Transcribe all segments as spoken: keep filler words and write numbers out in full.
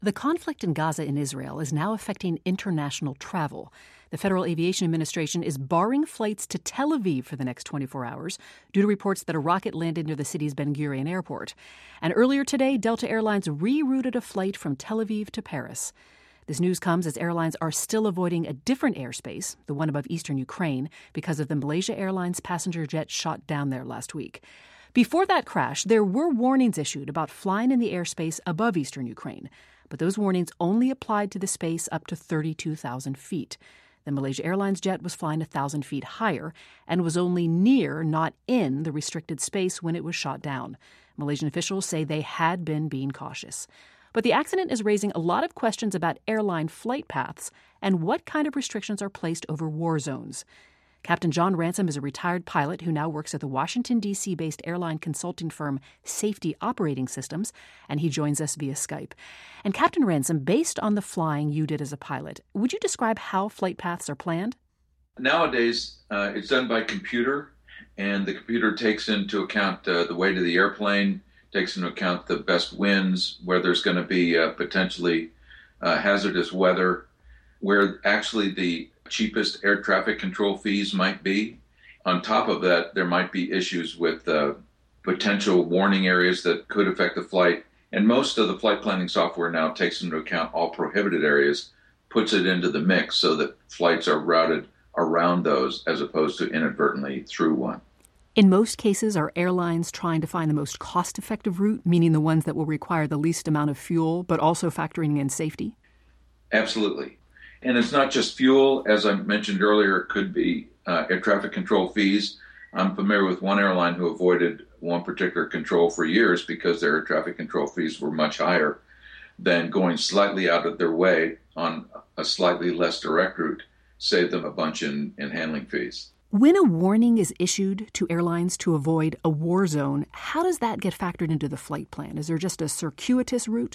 The conflict in Gaza and Israel is now affecting international travel. The Federal Aviation Administration is barring flights to Tel Aviv for the next twenty-four hours due to reports that a rocket landed near the city's Ben Gurion airport. And earlier today, Delta Airlines rerouted a flight from Tel Aviv to Paris. This news comes as airlines are still avoiding a different airspace, the one above eastern Ukraine, because of the Malaysia Airlines passenger jet shot down there last week. Before that crash, there were warnings issued about flying in the airspace above eastern Ukraine. But those warnings only applied to the space up to thirty-two thousand feet. The Malaysia Airlines jet was flying one thousand feet higher and was only near, not in, the restricted space when it was shot down. Malaysian officials say they had been being cautious. But the accident is raising a lot of questions about airline flight paths and what kind of restrictions are placed over war zones. Captain John Ransom is a retired pilot who now works at the Washington, D C-based airline consulting firm Safety Operating Systems, and he joins us via Skype. And Captain Ransom, based on the flying you did as a pilot, would you describe how flight paths are planned? Nowadays, uh, it's done by computer, and the computer takes into account uh, the weight of the airplane, takes into account the best winds, where there's going to be uh, potentially uh, hazardous weather, where actually the cheapest air traffic control fees might be. On top of that, there might be issues with uh, potential warning areas that could affect the flight. And most of the flight planning software now takes into account all prohibited areas, puts it into the mix so that flights are routed around those as opposed to inadvertently through one. In most cases, are airlines trying to find the most cost-effective route, meaning the ones that will require the least amount of fuel, but also factoring in safety? Absolutely. And it's not just fuel. As I mentioned earlier, it could be uh, air traffic control fees. I'm familiar with one airline who avoided one particular control for years because their air traffic control fees were much higher than going slightly out of their way on a slightly less direct route, saved them a bunch in, in handling fees. When a warning is issued to airlines to avoid a war zone, how does that get factored into the flight plan? Is there just a circuitous route?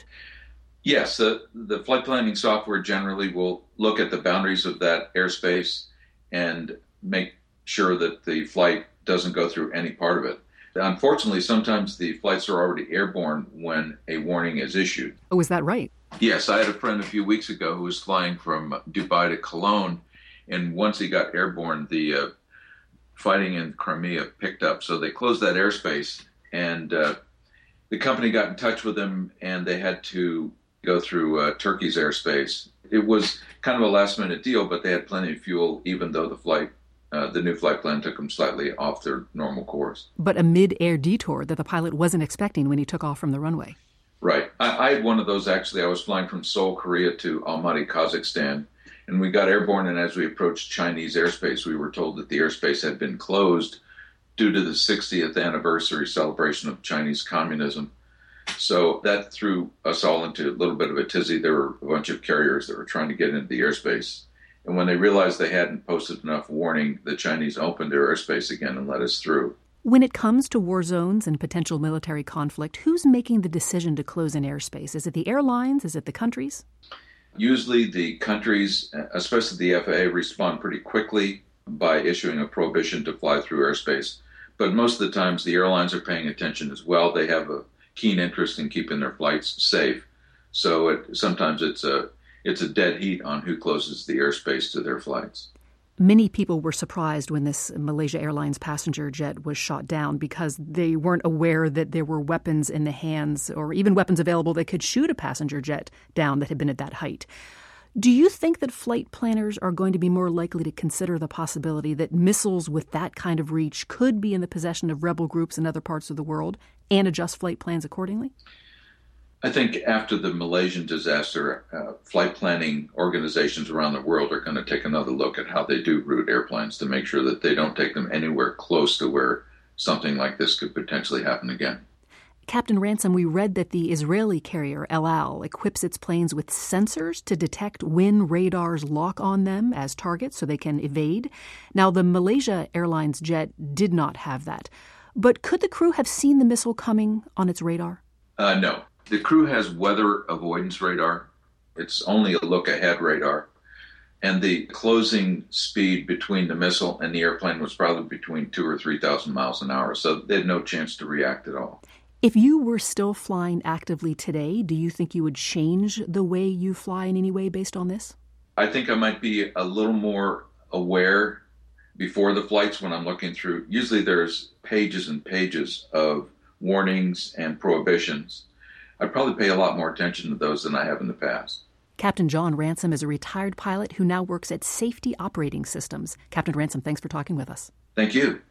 Yes, the, the flight planning software generally will look at the boundaries of that airspace and make sure that the flight doesn't go through any part of it. Unfortunately, sometimes the flights are already airborne when a warning is issued. Oh, is that right? Yes, I had a friend a few weeks ago who was flying from Dubai to Cologne, and once he got airborne, the uh, fighting in Crimea picked up. So they closed that airspace, and uh, the company got in touch with him, and they had to go through uh, Turkey's airspace. It was kind of a last-minute deal, but they had plenty of fuel, even though the flight, uh, the new flight plan took them slightly off their normal course. But a mid-air detour that the pilot wasn't expecting when he took off from the runway. Right. I, I had one of those, actually. I was flying from Seoul, Korea to Almaty, Kazakhstan, and we got airborne, and as we approached Chinese airspace, we were told that the airspace had been closed due to the sixtieth anniversary celebration of Chinese communism. So that threw us all into a little bit of a tizzy. There were a bunch of carriers that were trying to get into the airspace. And when they realized they hadn't posted enough warning, the Chinese opened their airspace again and let us through. When it comes to war zones and potential military conflict, who's making the decision to close an airspace? Is it the airlines? Is it the countries? Usually the countries, especially the F A A, respond pretty quickly by issuing a prohibition to fly through airspace. But most of the times the airlines are paying attention as well. They have a keen interest in keeping their flights safe. So it, sometimes it's a it's a dead heat on who closes the airspace to their flights. Many people were surprised when this Malaysia Airlines passenger jet was shot down because they weren't aware that there were weapons in the hands or even weapons available that could shoot a passenger jet down that had been at that height. Do you think that flight planners are going to be more likely to consider the possibility that missiles with that kind of reach could be in the possession of rebel groups in other parts of the world and adjust flight plans accordingly? I think after the Malaysian disaster, uh, flight planning organizations around the world are going to take another look at how they do route airplanes to make sure that they don't take them anywhere close to where something like this could potentially happen again. Captain Ransom, we read that the Israeli carrier El Al equips its planes with sensors to detect when radars lock on them as targets so they can evade. Now, the Malaysia Airlines jet did not have that. But could the crew have seen the missile coming on its radar? Uh, no. The crew has weather avoidance radar. It's only a look-ahead radar. And the closing speed between the missile and the airplane was probably between two or three thousand miles an hour, so they had no chance to react at all. If you were still flying actively today, do you think you would change the way you fly in any way based on this? I think I might be a little more aware before the flights when I'm looking through. Usually there's pages and pages of warnings and prohibitions. I'd probably pay a lot more attention to those than I have in the past. Captain John Ransom is a retired pilot who now works at Safety Operating Systems. Captain Ransom, thanks for talking with us. Thank you.